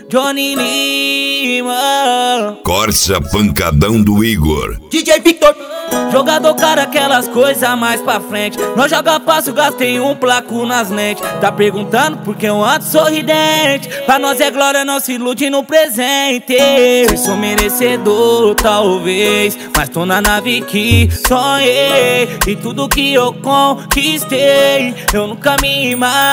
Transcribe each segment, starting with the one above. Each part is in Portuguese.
Johnny Lima. Corsa pancadão do Igor. DJ Victor. Jogador cara, aquelas coisas mais pra frente. Não joga fácil, gastei um placo nas lentes. Tá perguntando por que eu ando sorridente? Pra nós é glória, não se ilude no presente. Eu sou merecedor, talvez, mas tô na nave que sonhei. E tudo que eu conquistei, eu nunca me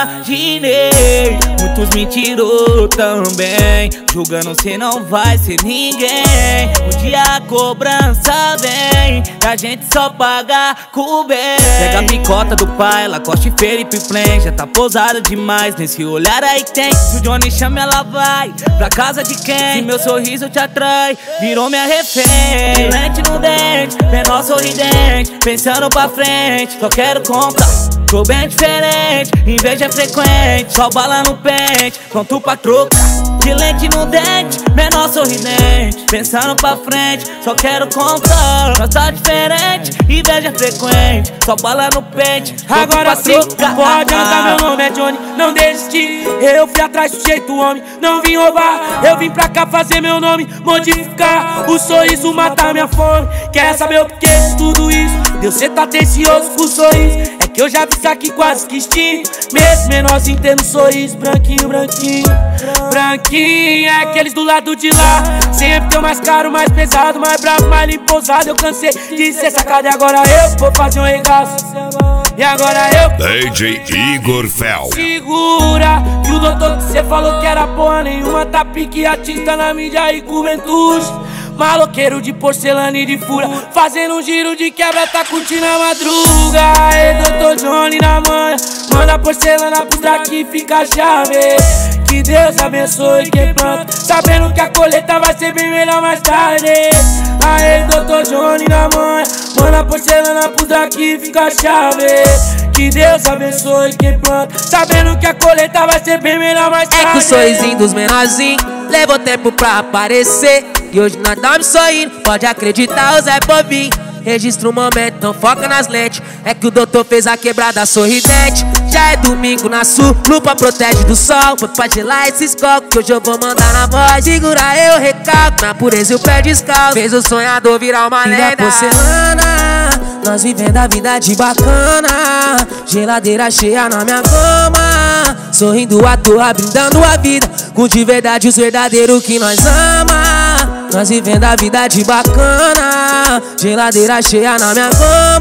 imaginei. Muitos me tirou também, julgando cê não vai ser ninguém. Um dia a cobrança vem, a gente só paga com o bem. Pega a picota do pai, Lacoste, Felipe Plain. Já tá pousada demais, nesse olhar aí que tem. Se o Johnny chama, ela vai pra casa de quem? Se meu sorriso te atrai, virou minha refém. Lente no dente, menor sorridente, pensando pra frente, só quero contar. Tô bem diferente, inveja é frequente, só bala no pente, pronto pra trocar. De lente no dente, menor sorridente, pensando pra frente, só quero contar. Nós tá diferente, inveja frequente, só bala no pente. Agora sim, pode andar, meu nome é Johnny, não desisti. Eu fui atrás do jeito homem, não vim roubar. Eu vim pra cá fazer meu nome, modificar. O sorriso mata minha fome. Quer saber o porquê de tudo isso? Deus, cê tá atencioso com o sorriso. É que eu já vi isso aqui quase que extinto. Mesmo menorzinho tendo sorriso, branquinho, branquinho. Branquinho é aqueles do lado de lá. Sempre tem o mais caro, mais pesado, mais bravo, mais limpo, ousado. Eu cansei de ser sacado e agora eu vou fazer um regaço. E agora eu DJ Igor Fel. Segura que o doutor que cê falou que era porra nenhuma tá pique artista na mídia e juventude. Maloqueiro de porcelana e de fura, fazendo um giro de quebra, tá curtindo a madruga. Ei, doutor Johnny na manha, manda porcelana pro daqui, fica a chave. Que Deus abençoe quem planta, sabendo que a colheita vai ser bem melhor mais tarde. Aê, doutor Johnny na manha, manda porcelana pro daqui, fica a chave. Que Deus abençoe quem planta, sabendo que a colheita vai ser bem melhor mais tarde. É que o sorrisinho dos menorzinhos levou tempo pra aparecer, e hoje nós dorme sorrindo, pode acreditar, o Zé Bobinho. Registra o momento, não foca nas lentes. É que o doutor fez a quebrada sorridente. Já é domingo na sul, lupa protege do sol. Foi pra gelar esses cocos que hoje eu vou mandar na voz. Segura eu, recalco, na pureza e o pé descalço. Fez o sonhador virar uma lenda. Porcelana, nós vivendo a vida de bacana. Geladeira cheia na minha cama, sorrindo à toa, brindando a vida com de verdade os verdadeiros que nós ama. Nós vivendo a vida de bacana, geladeira cheia na minha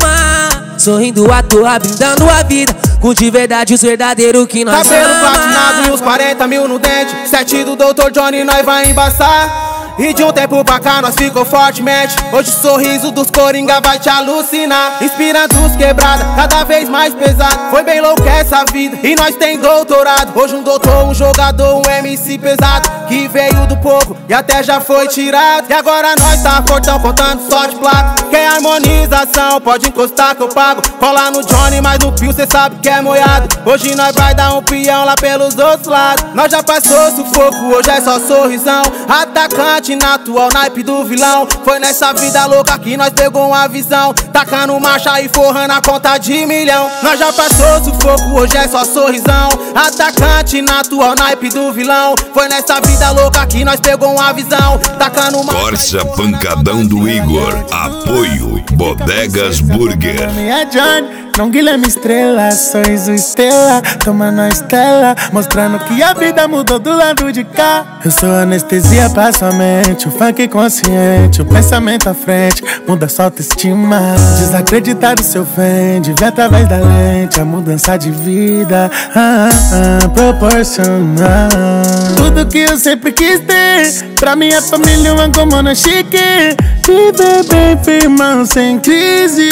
cama, sorrindo à toa, brindando a vida com de verdade os verdadeiros que nós cabelo platinado e uns 40 mil no dente, 7 do doutor Johnny nós vai embaçar. E de um tempo pra cá nós ficou fortemente. Hoje o sorriso dos coringa vai te alucinar, inspirando os quebrada, cada vez mais pesado. Foi bem louco essa vida e nós tem doutorado. Hoje um doutor, um jogador, um MC pesado, que veio do povo e até já foi tirado. E agora nós tá fortão contando só de placa. Quer harmonização, pode encostar que eu pago. Cola no Johnny, mas no pio cê sabe que é moiado. Hoje nós vai dar um peão lá pelos outros lados. Nós já passou sufoco, hoje é só sorrisão. Atacante na atual naipe do vilão. Foi nessa vida louca que nós pegou uma visão, tacando marcha e forrando a conta de milhão. Nós já passou sufoco, hoje é só sorrisão. Atacante na atual naipe do vilão. Foi nessa vida louca que nós pegou uma visão, tacando marcha. Corsa pancadão do Igor. Apoio Bodegas Burger. É Johnny, não Guilherme Estrela, sorriso estrela, toma na estela, mostrando que a vida mudou do lado de cá. Eu sou anestesia pra sua mente, o funk consciente, o pensamento à frente, muda sua autoestima. Desacreditar do seu fém, de ver através da lente, a mudança de vida, proporcionar tudo que eu sempre quis ter. Pra minha família uma comuna chique, viver bem firmão sem crise.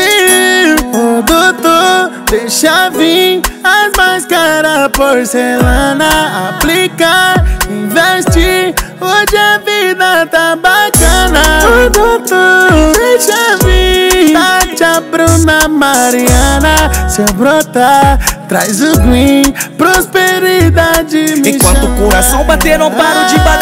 Ô doutor, deixa vir as mais caras porcelana, aplicar, investir, hoje a vida tá bacana. Ô doutor, deixa vir Tati, a Bruna, Mariana, se eu brotar, traz o green, prosperidade me enquanto chama. o coração bater, não paro de bater.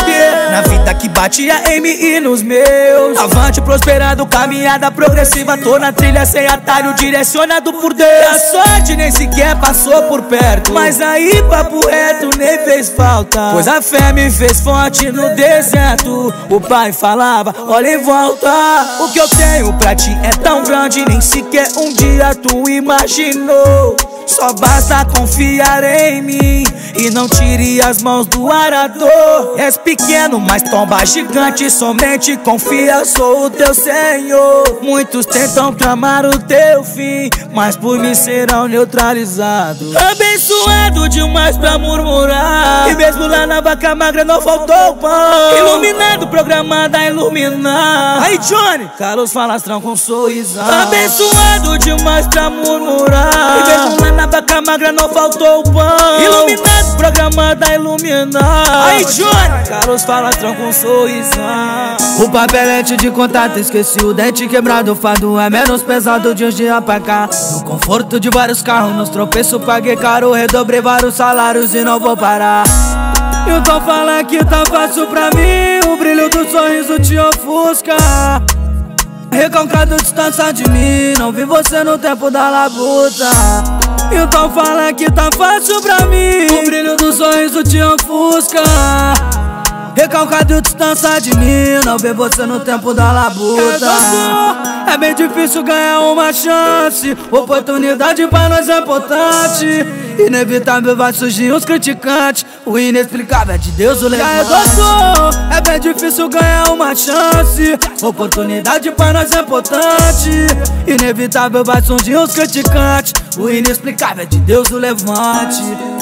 Na vida que batia em mim e nos meus. Avante prosperando, caminhada progressiva. Tô na trilha sem atalho, direcionado por Deus. A sorte nem sequer passou por perto, mas aí papo reto nem fez falta, pois a fé me fez forte no deserto. O pai falava, olha em volta. O que eu tenho pra ti é tão grande, nem sequer um dia tu imaginou. Só basta confiar em mim e não tire as mãos do arador. És pequeno, mas tomba gigante, somente confia, sou o teu Senhor. Muitos tentam tramar o teu fim, mas por mim serão neutralizados. Abençoado demais pra murmurar, e mesmo lá na vaca magra não faltou pão. Iluminado, programado a iluminar. Aí Johnny, Carlos Falastrão com sorrisão. Abençoado demais pra murmurar, e mesmo lá na vaca magra não faltou pão. Iluminado, programado a iluminar. Aí Johnny, Carlos Falastrão com sorrisão. O papelete de contato, esqueci o dente quebrado. O fado é menos pesado de uns dias pra cá. No conforto de vários carros, nos tropeços paguei caro. Redobrei vários salários e não vou parar. Então fala que tá fácil pra mim, o brilho do sorriso te ofusca. Recalcado, distância de mim, não vi você no tempo da labuta. Então fala que tá fácil pra mim, o brilho do sorriso te ofusca. Recalcado, distância de mim, não vê você no tempo da labuta. É bem difícil ganhar uma chance, oportunidade pra nós é importante. Inevitável vai surgir uns criticantes, o inexplicável é de Deus o levante. É bem difícil ganhar uma chance, oportunidade pra nós é importante. Inevitável vai surgir uns criticantes, o inexplicável é de Deus o levante.